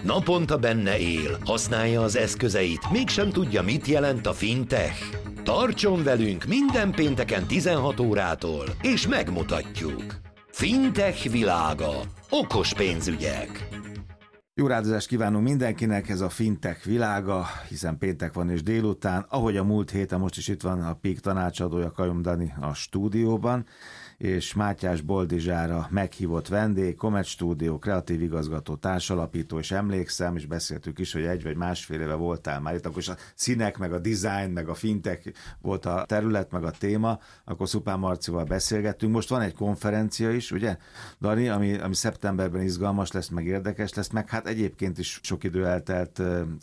Naponta benne él, használja az eszközeit, mégsem tudja, mit jelent a fintech. Tartson velünk minden pénteken 16 órától, és megmutatjuk. Fintech világa. Okos pénzügyek. Jó rádozást kívánunk mindenkinek, ez a fintech világa, hiszen péntek van és délután. Ahogy a múlt héten, most is itt van a PIK tanácsadója, Kajom Dani a stúdióban, és Mátyás Boldizsára meghívott vendég, Comet Studio, kreatív igazgató, társalapító, és emlékszem, és beszéltük is, hogy 1 vagy másfél éve voltál már itt, akkor is a színek, meg a design, meg a fintech volt a terület, meg a téma, akkor Szupán Marcival beszélgettünk. Most van egy konferencia is, ugye, Dani, ami szeptemberben izgalmas lesz, meg érdekes lesz, meg hát egyébként is sok idő eltelt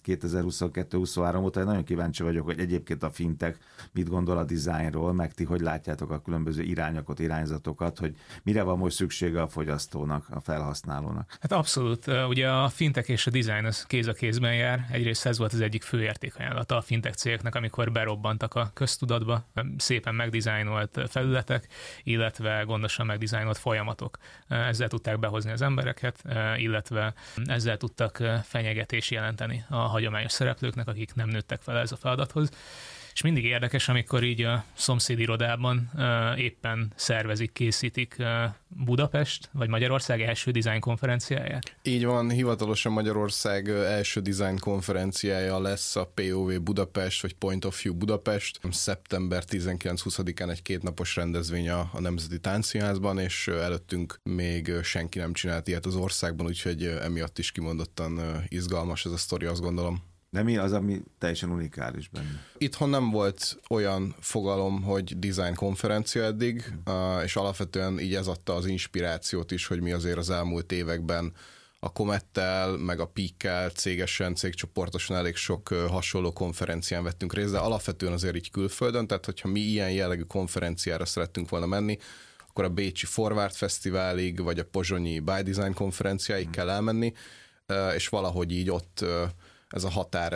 2022-23 óta, nagyon kíváncsi vagyok, hogy egyébként a fintech mit gondol a designról, meg ti hogy látjátok a különböző irányokat, hogy mire van most szüksége a fogyasztónak, a felhasználónak. Hát abszolút. Ugye a fintech és a design az kéz a kézben jár. Egyrészt ez volt az egyik fő értékajánlata a fintech cégeknek, amikor berobbantak a köztudatba, szépen megdizájnolt felületek, illetve gondosan megdizájnolt folyamatok. Ezzel tudták behozni az embereket, illetve ezzel tudtak fenyegetést jelenteni a hagyományos szereplőknek, akik nem nőttek fel ez a feladathoz. És mindig érdekes, amikor így a szomszéd irodában éppen szervezik, készítik Budapest vagy Magyarország első design konferenciáját. Így van, hivatalosan Magyarország első design konferenciája lesz a POV Budapest, vagy Point of View Budapest. Szeptember 19-20-án egy 2 napos rendezvény a Nemzeti Táncszínházban, és előttünk még senki nem csinált ilyet az országban, úgyhogy emiatt is kimondottan izgalmas ez a sztori, azt gondolom. De mi az, ami teljesen unikális benne? Itthon nem volt olyan fogalom, hogy design konferencia eddig, és alapvetően így ez adta az inspirációt is, hogy mi azért az elmúlt években a Comettel, meg a PIK-kel cégesen, cégcsoportosan elég sok hasonló konferencián vettünk részt, de alapvetően azért így külföldön, tehát hogyha mi ilyen jellegű konferenciára szerettünk volna menni, akkor a bécsi Forward Fesztiválig, vagy a pozsonyi By Design konferenciáig kell elmenni, és valahogy így ott ez a határ,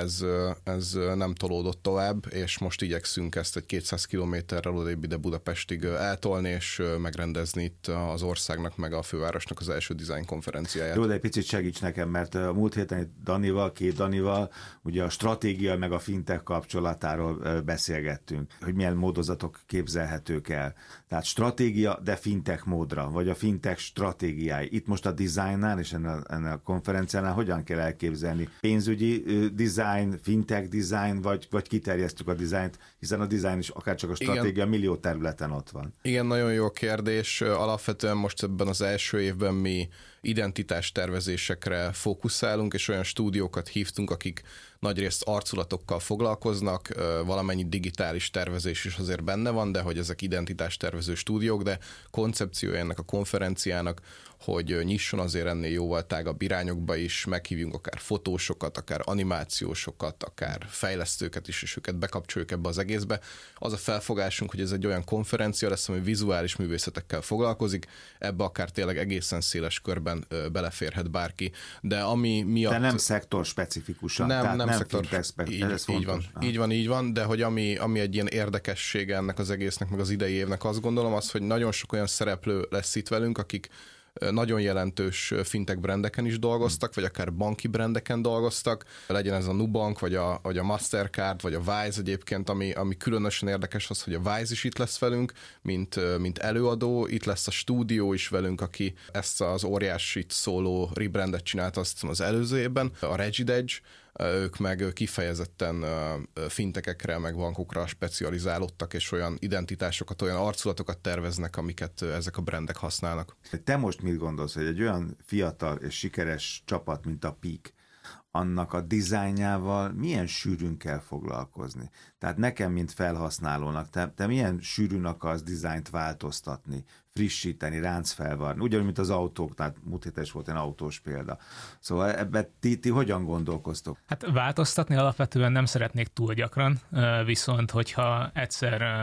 ez nem tolódott tovább, és most igyekszünk ezt egy 200 kilométerrel odébb ide Budapestig eltolni, és megrendezni itt az országnak, meg a fővárosnak az első design konferenciáját. Jó, de egy picit segíts nekem, mert a múlt héten itt két Danival, ugye a stratégia meg a fintech kapcsolatáról beszélgettünk, hogy milyen módozatok képzelhetők el. Tehát stratégia, de fintech módra, vagy a fintech stratégiái. Itt most a designnál és ennél a konferenciánál hogyan kell elképzelni? Pénzügyi design, fintech design, vagy kiterjesztük a dizájnt, hiszen a design is akár csak a stratégia igen, millió területen ott van. Igen, nagyon jó kérdés. Alapvetően most ebben az első évben mi identitástervezésekre fókuszálunk, és olyan stúdiókat hívtunk, akik nagyrészt arculatokkal foglalkoznak, valamennyi digitális tervezés is azért benne van, de hogy ezek identitástervező stúdiók, de koncepciója ennek a konferenciának, hogy nyisson azért ennél jóval tágabb irányokba is, meghívjunk akár fotósokat, akár animációsokat, akár fejlesztőket is, és őket bekapcsoljuk ebbe az egészbe. Az a felfogásunk, hogy ez egy olyan konferencia lesz, ami vizuális művészetekkel foglalkozik, ebbe akár tényleg egészen széles körben beleférhet bárki, de ami miatt... De nem szektor specifikusan. Nem szektor. Így van, de hogy ami egy ilyen érdekessége ennek az egésznek, meg az idei évnek, azt gondolom, az, hogy nagyon sok olyan szereplő lesz itt velünk, akik nagyon jelentős fintech brandeken is dolgoztak, vagy akár banki brandeken dolgoztak, legyen ez a Nubank, vagy a Mastercard, vagy a Wise egyébként, ami különösen érdekes az, hogy a Wise is itt lesz velünk, mint előadó, itt lesz a stúdió is velünk, aki ezt az óriásit szóló rebrandet csinált azt az előző évben, a Regidedge, ők meg kifejezetten fintekekre, meg bankokra specializálódtak, és olyan identitásokat, olyan arculatokat terveznek, amiket ezek a brandek használnak. Te most mit gondolsz, hogy egy olyan fiatal és sikeres csapat, mint a PIK, annak a dizájnjával milyen sűrűn kell foglalkozni? Tehát nekem, mint felhasználónak, te milyen sűrűn akarsz dizájnt változtatni, frissíteni, ráncfelvarni? Ugyanúgy, mint az autók, tehát múlt héten is volt egy autós példa. Szóval ebben ti hogyan gondolkoztok? Hát változtatni alapvetően nem szeretnék túl gyakran, viszont hogyha egyszer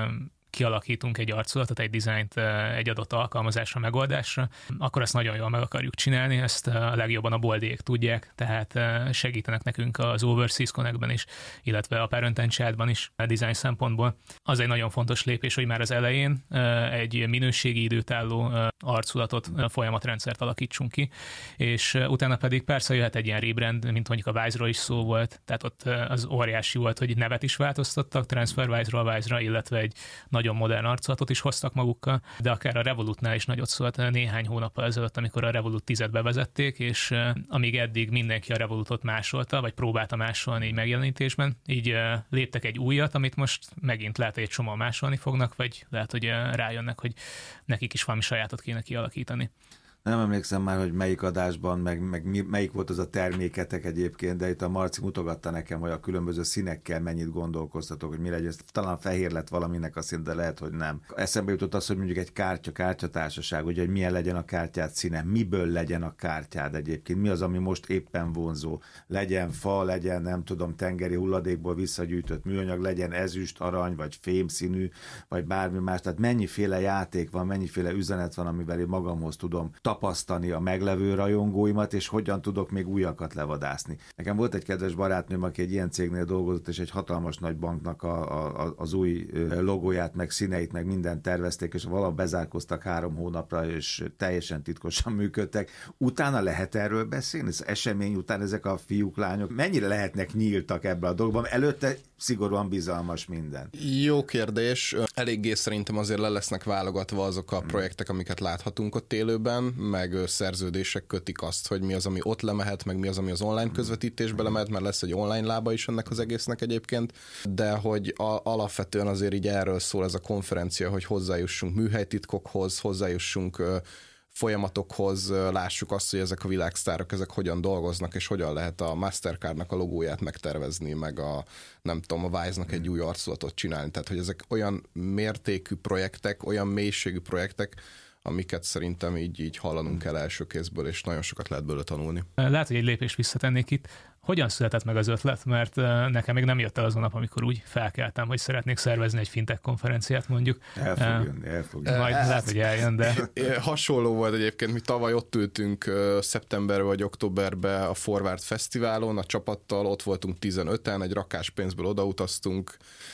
kialakítunk egy arculatot, egy dizájnt egy adott alkalmazásra, megoldásra, akkor ezt nagyon jól meg akarjuk csinálni, ezt a legjobban a boldék tudják, tehát segítenek nekünk az Overseas Connect-ben is, illetve a Parent and Child-ban is a design szempontból. Az egy nagyon fontos lépés, hogy már az elején egy minőségi időtálló arculatot, folyamatrendszert alakítsunk ki, és utána pedig persze jöhet egy ilyen rebrand, mint mondjuk a Wise-ról is szó volt, tehát ott az óriási volt, hogy nevet is változtattak, TransferWise-ról Wise-ra, illetve egy nagyon modern arculatot is hoztak magukkal, de akár a Revolutnál is nagyot szólt néhány hónappal ezelőtt, amikor a Revolut 10-et bevezették, és amíg eddig mindenki a Revolutot másolta, vagy próbálta másolni így megjelenítésben, így léptek egy újat, amit most megint lehet, hogy egy csomóan másolni fognak, vagy lehet, hogy rájönnek, hogy nekik is valami sajátot kéne kialakítani. Nem emlékszem már, hogy melyik adásban, meg melyik volt az a terméketek egyébként, de itt a Marci mutogatta nekem, hogy a különböző színekkel mennyit gondolkoztatok, hogy mi legyen. Talán fehér lett valaminek a szín, de lehet, hogy nem. Eszembe jutott az, hogy mondjuk egy kártyatársaság, hogy milyen legyen a kártyád színe, miből legyen a kártyád egyébként, mi az, ami most éppen vonzó. Legyen fa, legyen, nem tudom, tengeri hulladékból visszagyűjtött műanyag, legyen ezüst, arany, vagy fémszínű, vagy bármi más. Tehát mennyiféle játék van, mennyiféle üzenet van, amivel én magamhoz tudom tapasztani a meglevő rajongóimat, és hogyan tudok még újakat levadászni. Nekem volt egy kedves barátnőm, aki egy ilyen cégnél dolgozott, és egy hatalmas nagy banknak az új logóját, meg színeit, meg mindent tervezték, és valahol bezárkoztak 3 hónapra, és teljesen titkosan működtek. Utána lehet erről beszélni? Az esemény után ezek a fiúk, lányok mennyire lehetnek nyíltak ebbe a dologban? Előtte szigorúan bizalmas minden. Jó kérdés. Eléggé szerintem azért le lesznek válogatva azok a projektek, amiket láthatunk ott élőben, meg szerződések kötik azt, hogy mi az, ami ott lemehet, meg mi az, ami az online közvetítésbe lemehet, mert lesz egy online lába is ennek az egésznek egyébként, de hogy alapvetően azért így erről szól ez a konferencia, hogy hozzájussunk műhelytitkokhoz, hozzájussunk folyamatokhoz, lássuk azt, hogy ezek a világsztárok, ezek hogyan dolgoznak, és hogyan lehet a Mastercardnak a logóját megtervezni, meg a Wise-nak egy új arculatot csinálni. Tehát, hogy ezek olyan mértékű projektek, olyan mélységű projektek, amiket szerintem így hallanunk kell első kézből, és nagyon sokat lehet belőle tanulni. Lehet, hogy egy lépést visszatennék itt. Hogyan született meg az ötlet? Mert nekem még nem jött el azon nap, amikor úgy felkeltem, hogy szeretnék szervezni egy fintech konferenciát, mondjuk. El fog jönni. Majd lehet, hogy eljön, de... Hasonló volt egyébként, mi tavaly ott ültünk szeptemberben vagy októberben a Forward Fesztiválon, a csapattal, ott voltunk 15-en, egy rakás pénzből odautaztunk,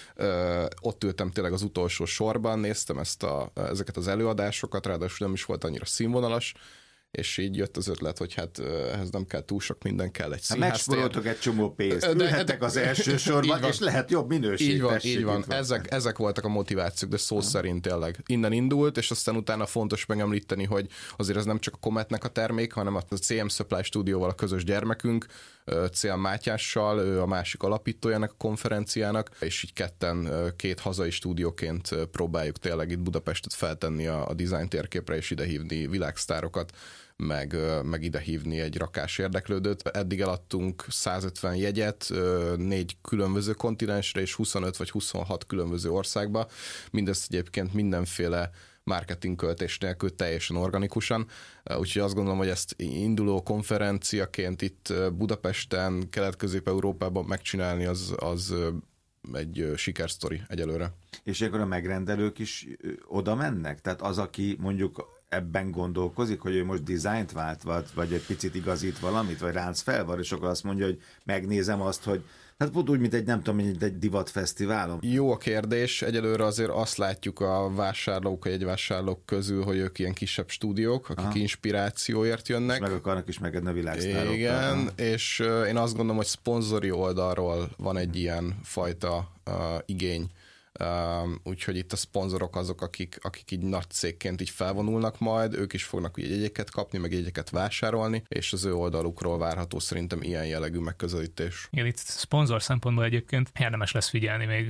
ott ültem tényleg az utolsó sorban, néztem ezeket az előadásokat, ráadásul nem is volt annyira színvonalas, és így jött az ötlet, hogy hát ehhez nem kell túl sok minden, kell egy színháztér. Megsporoltok egy csomó pénzt, ülhettek az első sorban, és lehet jobb minőség. Így van. Ezek voltak a motivációk, de szó szerint tényleg. Innen indult, és aztán utána fontos megemlíteni, hogy azért ez nem csak a Cometnek a termék, hanem a CM Supply Stúdióval a közös gyermekünk, Cél Mátyással, ő a másik alapítójának a konferenciának, és így ketten, 2 hazai stúdióként próbáljuk tényleg itt Budapestet feltenni a design térképre, és idehívni világsztárokat, meg ide hívni egy rakás érdeklődőt. Eddig eladtunk 150 jegyet 4 különböző kontinensre, és 25 vagy 26 különböző országba. Mindezt egyébként mindenféle marketingköltés nélkül teljesen organikusan. Úgyhogy azt gondolom, hogy ezt induló konferenciaként itt Budapesten, Kelet-Közép-Európában megcsinálni az egy sikersztori egyelőre. És akkor a megrendelők is oda mennek? Tehát az, aki mondjuk ebben gondolkozik, hogy ő most dizájnt vált, vagy egy picit igazít valamit, vagy ránc felvar, és akkor azt mondja, hogy megnézem azt, hogy hát pont úgy, mint egy divatfesztiválon. Jó a kérdés. Egyelőre azért azt látjuk a jegyvásárlók közül, hogy ők ilyen kisebb stúdiók, akik inspirációért jönnek. És meg akarnak is megedni a világsztárokkal. Igen, és én azt gondolom, hogy szponzori oldalról van egy ilyen fajta igény. Úgyhogy itt a szponzorok azok, akik így nagy cégként így felvonulnak majd, ők is fognak ugye jegyeket kapni, meg jegyeket vásárolni, és az ő oldalukról várható szerintem ilyen jellegű megközelítés. Igen, itt szponzor szempontból egyébként érdemes lesz figyelni még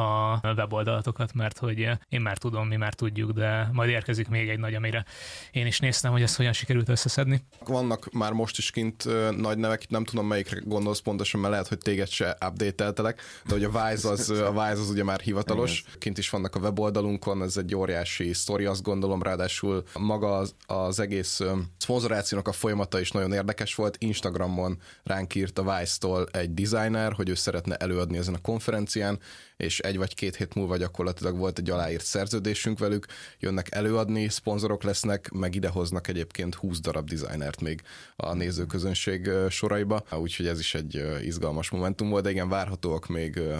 a weboldalatokat, mert hogy én már tudom, mi már tudjuk, de majd érkezik még egy nagy, amire én is néztem, hogy ezt hogyan sikerült összeszedni. Vannak már most is kint nagy nevek, nem tudom melyikre gondolsz pontosan, mert lehet, hogy téged se update-eltelek, de hogy a Wise az ugye már hivatalos. Kint is vannak a weboldalunkon, ez egy óriási sztori, azt gondolom, ráadásul maga az egész szponzorációnak a folyamata is nagyon érdekes volt. Instagramon ránk írt a Wise-tól egy designer, hogy ő szeretne előadni ezen a konferencián, és 1 vagy 2 hét múlva gyakorlatilag volt egy aláírt szerződésünk velük, jönnek előadni, szponzorok lesznek, meg idehoznak egyébként 20 darab designert még a nézőközönség soraiba, úgyhogy ez is egy izgalmas momentum volt, de igen, várhatóak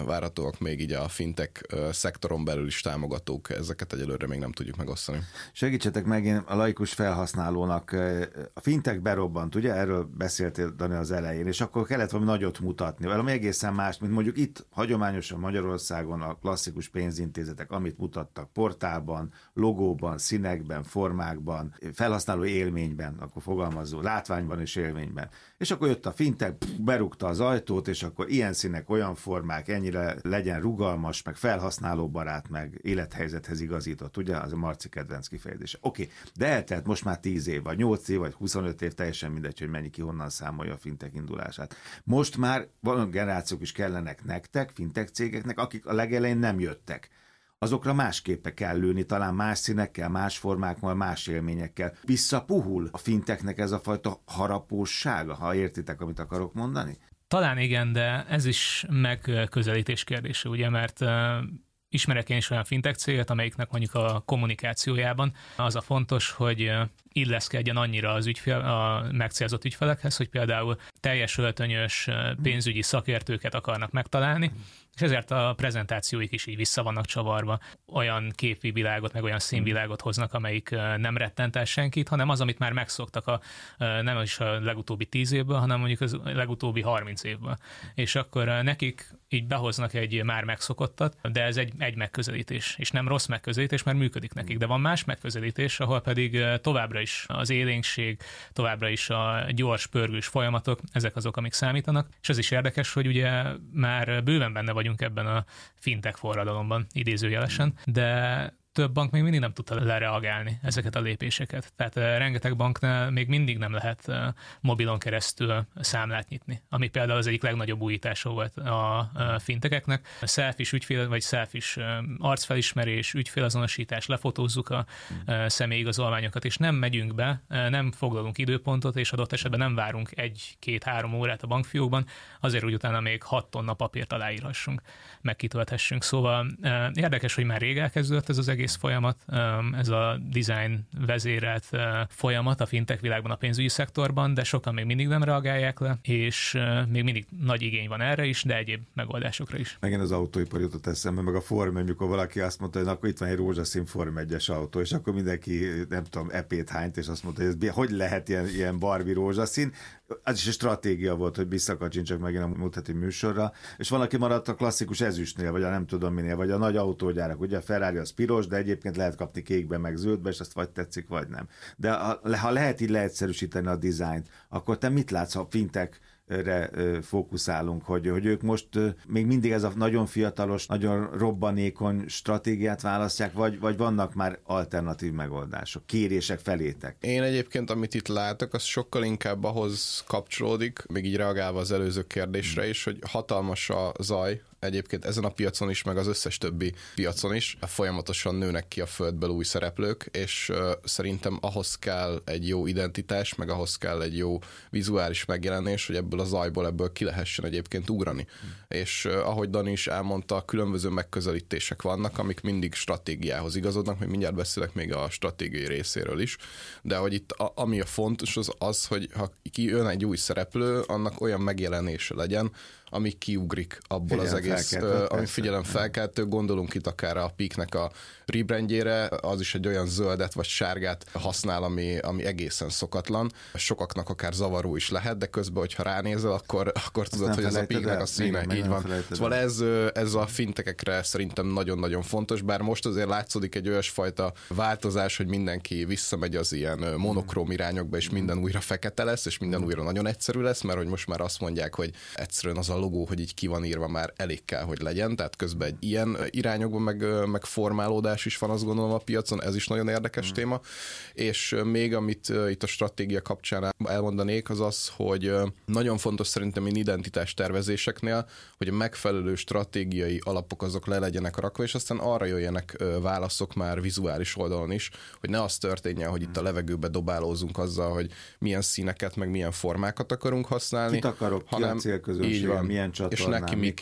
még így a fintech szektoron belül is támogatók, ezeket egyelőre még nem tudjuk megosztani. Segítsetek meg, én a laikus felhasználónak, a fintech berobbant, ugye? Erről beszéltél, Dani, az elején, és akkor kellett valami nagyot mutatni, valami egészen más, mint mondjuk itt hagyományosan Magyarországon a klasszikus pénzintézetek, amit mutattak portálban, logóban, színekben, formákban, felhasználó élményben, akkor fogalmazó, látványban és élményben. És akkor jött a fintech, berúgta az ajtót, és akkor ilyen színek, olyan formák, ennyire legyen rugalmas, meg felhasználóbarát, meg élethelyzethez igazított, ugye? Az a Marci kedvenc kifejezése. Oké, de eltelt most már 10 év, vagy 8 év, vagy 25 év, teljesen mindegy, hogy mennyi ki honnan számolja a fintech indulását. Most már van generációk is kellenek nektek, fintech cégeknek, akik a legelején nem jöttek. Azokra másképpen kell lőni, talán más színekkel, más formákkal, más élményekkel. Visszapuhul a fintechnek ez a fajta harapóssága, ha értitek, amit akarok mondani? Talán igen, de ez is megközelítés kérdése, ugye, mert ismerek én is olyan fintech céget, amelyiknek mondjuk a kommunikációjában az a fontos, hogy illeszkedjen annyira az a megcélzott ügyfelekhez, hogy például teljes öltönyös pénzügyi szakértőket akarnak megtalálni, és ezért a prezentációik is így vissza vannak csavarva. Olyan képi világot, meg olyan színvilágot hoznak, amelyik nem rettent el senkit, hanem az, amit már megszoktak nem is a legutóbbi 10 évben, hanem mondjuk az legutóbbi 30 évben. És akkor nekik így behoznak egy már megszokottat, de ez egy megközelítés, és nem rossz megközelítés, mert működik nekik, de van más megközelítés, ahol pedig továbbra is az élénkség, továbbra is a gyors, pörgős folyamatok, ezek azok, amik számítanak, és ez is érdekes, hogy ugye már bőven benne vagyunk ebben a fintech forradalomban, idézőjelesen, de több bank még mindig nem tudta lereagálni ezeket a lépéseket. Tehát rengeteg banknál még mindig nem lehet mobilon keresztül számlát nyitni, ami például az egyik legnagyobb újítása volt a fintekeknek. A selfies ügyfél, vagy selfies arcfelismerés, ügyfélazonosítás, lefotózzuk a személyigazolványokat, és nem megyünk be, nem foglalunk időpontot, és adott esetben nem várunk 1-2-3 órát a bankfiókban, azért, hogy utána még 6 tonna papírt aláírhassunk, meg kitölthessünk. Szóval érdekes, hogy már rég elkezdődött ez az egész folyamat, ez a design vezérelt folyamat a fintech világban, a pénzügyi szektorban, de sokan még mindig nem reagálják le, és még mindig nagy igény van erre is, de egyéb megoldásokra is. Megint az autóipar jutott eszembe, meg a Form, amikor valaki azt mondta, hogy akkor itt van egy rózsaszín Form 1-es autó, és akkor mindenki, nem tudom, epét hányt, és azt mondta, hogy ez hogy lehet ilyen Barbie rózsaszín. Az is egy stratégia volt, hogy visszakacsincsak megint a múlt heti műsorra, és van, aki maradt a klasszikus ezüstnél, vagy a nem tudom minél, vagy a nagy autógyárak. Ugye a Ferrari az piros, de egyébként lehet kapni kékbe, meg zöldbe, és azt vagy tetszik, vagy nem. De ha lehet így leegyszerűsíteni a dizájnt, akkor te mit látsz, ha fintechre fókuszálunk, hogy ők most még mindig ez a nagyon fiatalos, nagyon robbanékony stratégiát választják, vagy vannak már alternatív megoldások, kérések felétek? Én egyébként, amit itt látok, az sokkal inkább ahhoz kapcsolódik, még így reagálva az előző kérdésre is, hogy hatalmas a zaj, egyébként ezen a piacon is, meg az összes többi piacon is folyamatosan nőnek ki a földből új szereplők, és szerintem ahhoz kell egy jó identitás, meg ahhoz kell egy jó vizuális megjelenés, hogy ebből a zajból ebből ki lehessen egyébként ugrani. És ahogy Dani is elmondta, különböző megközelítések vannak, amik mindig stratégiához igazodnak, még mindjárt beszélek még a stratégiai részéről is, de hogy itt ami a fontos az, hogy ha kijön egy új szereplő, annak olyan megjelenése legyen, ami kiugrik abból az egész, ami figyelemfelkeltő, gondolunk itt akár a Peaknek a rebrandjére, az is egy olyan zöldet vagy sárgát használ, ami egészen szokatlan. Sokaknak akár zavaró is lehet, de közben, hogyha ránézel, akkor tudod, hogy ez a Peaknek a színe, így van. Szóval ez a fintekekre szerintem nagyon-nagyon fontos, bár most azért látszódik egy olyasfajta változás, hogy mindenki visszamegy az ilyen monokróm irányokba, és minden újra fekete lesz, és minden újra nagyon egyszerű lesz, mert hogy most már azt mondják, hogy egyszerűen az a logó, hogy így ki van írva, már elég kell, hogy legyen, tehát közben egy ilyen irányokban meg formálódás is van, azt gondolom a piacon, ez is nagyon érdekes téma, és még amit itt a stratégia kapcsán elmondanék, az az, hogy nagyon fontos szerintem identitás tervezéseknél, hogy a megfelelő stratégiai alapok azok le legyenek rakva, és aztán arra jöjjenek válaszok már vizuális oldalon is, hogy ne az történjen, hogy itt a levegőbe dobálózunk azzal, hogy milyen színeket, meg milyen formákat akarunk használni. Kit akarok, hanem ki a célközönség, milyen csatornán, és neki mi kell,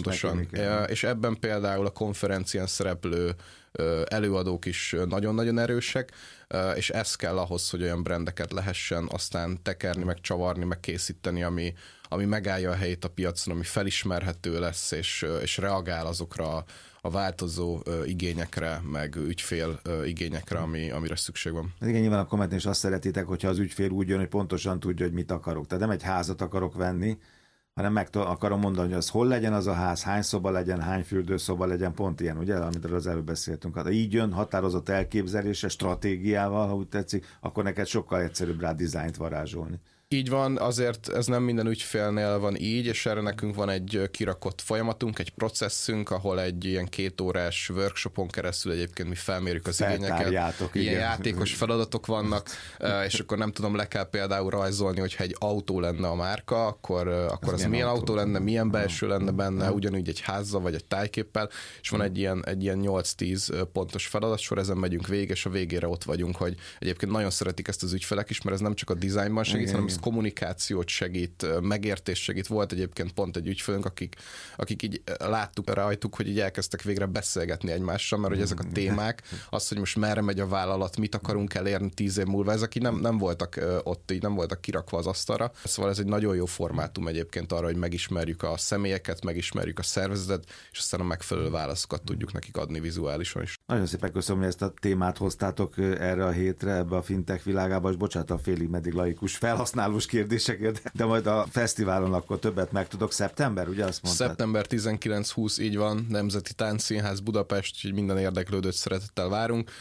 Pontosan. És ebben például a konferencián szereplő előadók is nagyon-nagyon erősek, és ez kell ahhoz, hogy olyan brandeket lehessen aztán tekerni, meg csavarni, meg készíteni, ami megállja a helyét a piacon, ami felismerhető lesz, és reagál azokra a változó igényekre, meg ügyfél igényekre, amire szükség van. Igen, nyilván a kommentén is azt szeretitek, hogyha az ügyfél úgy jön, hogy pontosan tudja, hogy mit akarok. Tehát nem egy házat akarok venni, hanem meg akarom mondani, hogy az hol legyen az a ház, hány szoba legyen, hány fürdőszoba legyen, pont ilyen, ugye, amiről az előbb beszéltünk. Ha így jön határozott elképzelése, stratégiával, ha úgy tetszik, akkor neked sokkal egyszerűbb rá dizájnt varázsolni. Így van, azért ez nem minden ügyfélnél van így, és erre nekünk van egy kirakott folyamatunk, egy processzünk, ahol egy ilyen 2 órás workshopon keresztül egyébként mi felmérjük az igényeket. Ilyen játékos feladatok vannak, és akkor nem tudom, le kell például rajzolni, hogyha egy autó lenne a márka, akkor az milyen autó lenne, milyen belső lenne benne, ugyanúgy egy házzal vagy egy tájképpel, és van egy ilyen 8-10 pontos feladatsor, ezen megyünk végig, és a végére ott vagyunk, hogy egyébként nagyon szeretik ezt az ügyfelek is, mert ez nem csak a dizájnban segít, hanem kommunikációt segít, megértés segít. Volt egyébként pont egy ügyfélünk, akik így láttuk rajtuk, hogy így elkezdtek végre beszélgetni egymással, mert hogy ezek a témák, az, hogy most merre megy a vállalat, mit akarunk elérni 10 év múlva, ezek így nem voltak ott, így nem voltak kirakva az asztalra. Szóval ez egy nagyon jó formátum egyébként arra, hogy megismerjük a személyeket, megismerjük a szervezetet, és aztán a megfelelő válaszokat tudjuk nekik adni vizuálisan is. Nagyon szépen köszönöm, hogy ezt a témát hoztátok erre a hétre, ebbe a fintech világába, és bocsánat a félig meddig laikus felhasználós kérdésekért, de majd a fesztiválon akkor többet megtudok. Szeptember, ugye azt mondtad? Szeptember 19-20, így van, Nemzeti Táncszínház Budapest, úgyhogy minden érdeklődőt szeretettel várunk.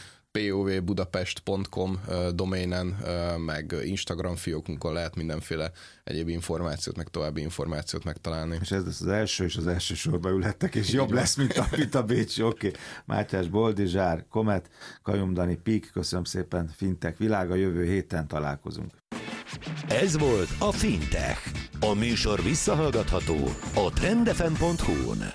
povbudapest.com doménen, meg Instagram fiókunkon lehet mindenféle egyéb információt, meg további információt megtalálni. És ez lesz az első, és az első sorba ülhettek, és jobb lesz, mint a Bécsi. Oké. Mátyás Boldizsár, Komet, Kajum Dani, Pík, köszönöm szépen, Fintech világa, jövő héten találkozunk. Ez volt a Fintech. A műsor visszahallgatható a trendfm.hu-n.